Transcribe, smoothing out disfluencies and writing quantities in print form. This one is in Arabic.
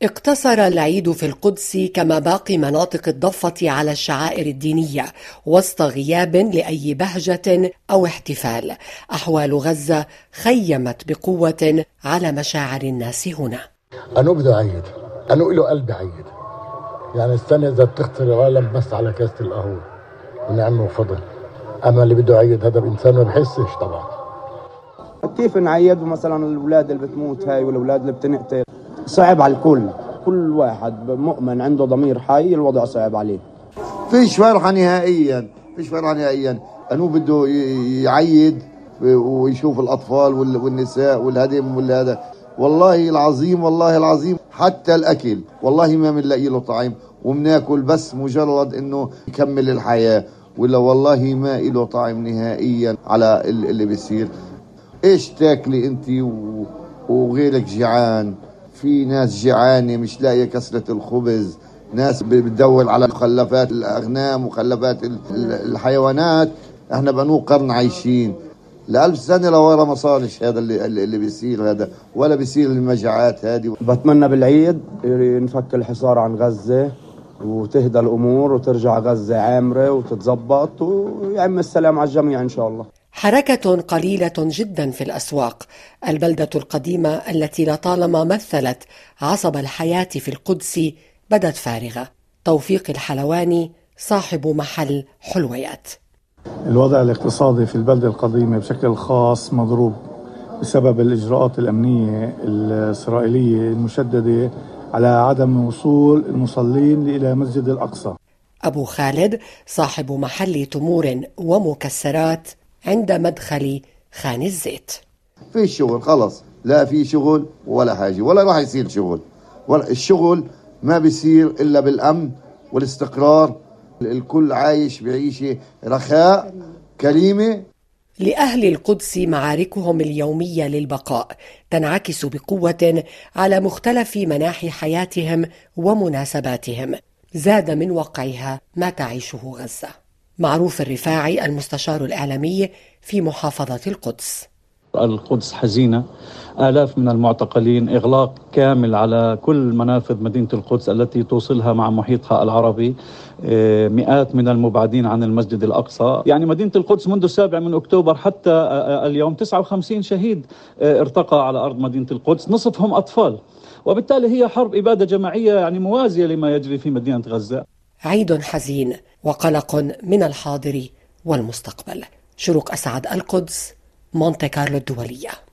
اقتصر العيد في القدس كما باقي مناطق الضفة على الشعائر الدينية وسط غياب لأي بهجة أو احتفال. أحوال غزة خيمت بقوة على مشاعر الناس هنا. أنو بده عيد، أنو له قلب عيد، يعني السنة إذا بتخسر العالم بس على كاسة القهوة ونعمة وفضل، أما اللي بده عيد هذا بإنسان ما بحسش طبعا. كيف نعيد مثلا الأولاد اللي بتموت هاي والأولاد اللي بتنقتل؟ صعب على الكل، كل واحد مؤمن عنده ضمير حي الوضع صعب عليه. فيش فرحة نهائيا، فيش فرحة نهائيا. أنو بده يعيد ويشوف الأطفال والنساء والهدم والهذا. والله العظيم والله العظيم حتى الأكل والله ما بنلاقي له طعم وبناكل بس مجرد إنه يكمل الحياة، ولا والله ما له طعم نهائيا على اللي بيصير. إيش تاكلي أنت وغيرك جيعان؟ في ناس جيعانة مش لاقية كسرة الخبز، ناس بتدور على مخلفات الأغنام ومخلفات الحيوانات. احنا بنو قرن عايشين ل1000 سنة لورا، ما صارش هذا اللي بيصير هذا، ولا بيصير المجاعات هذه. بتمنى بالعيد نفك الحصار عن غزة وتهدى الأمور وترجع غزة عامرة وتتزبط ويعم السلام على الجميع إن شاء الله. حركة قليلة جدا في الأسواق. البلدة القديمة التي لطالما مثلت عصب الحياة في القدس بدت فارغة. توفيق الحلواني صاحب محل حلويات. الوضع الاقتصادي في البلدة القديمة بشكل خاص مضروب بسبب الإجراءات الأمنية الإسرائيلية المشددة على عدم وصول المصلين إلى مسجد الأقصى. أبو خالد صاحب محل تمور ومكسرات عند مدخل خان الزيت. في شغل خلص، لا في شغل ولا حاجة ولا راح يصير شغل، ولا الشغل ما بيصير إلا بالأمن والاستقرار. الكل عايش بعيشة رخاء كريمة. لأهل القدس معاركهم اليومية للبقاء تنعكس بقوة على مختلف مناحي حياتهم ومناسباتهم. زاد من وقعها ما تعيشه غزة. معروف الرفاعي المستشار الإعلامي في محافظة القدس. القدس حزينة، آلاف من المعتقلين، إغلاق كامل على كل منافذ مدينة القدس التي توصلها مع محيطها العربي، مئات من المبعدين عن المسجد الأقصى. يعني مدينة القدس منذ 7 أكتوبر حتى اليوم 59 شهيد ارتقى على أرض مدينة القدس، نصفهم أطفال، وبالتالي هي حرب إبادة جماعية يعني موازية لما يجري في مدينة غزة. عيد حزين وقلق من الحاضر والمستقبل. شروق أسعد، القدس، مونتي كارلو الدولية.